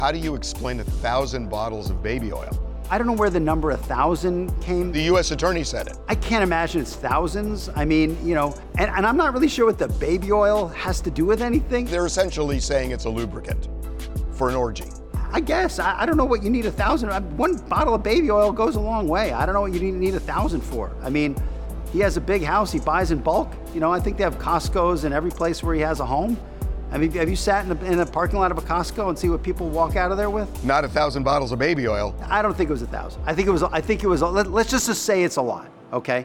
How do you explain 1,000 bottles of baby oil? I don't know where the number 1,000 came. The U.S. attorney said it. I can't imagine it's thousands. I mean, you know, and I'm not really sure what the baby oil has to do with anything. They're essentially saying it's a lubricant for an orgy. I guess. I don't know what you need 1,000. One bottle of baby oil goes a long way. I don't know what you need 1,000 for. I mean, he has a big house, he buys in bulk. You know, I think they have Costco's in every place where he has a home. I mean, have you sat in the parking lot of a Costco and see what people walk out of there with? Not 1,000 bottles of baby oil. I don't think it was 1,000. I think it was, let's just say it's a lot, okay?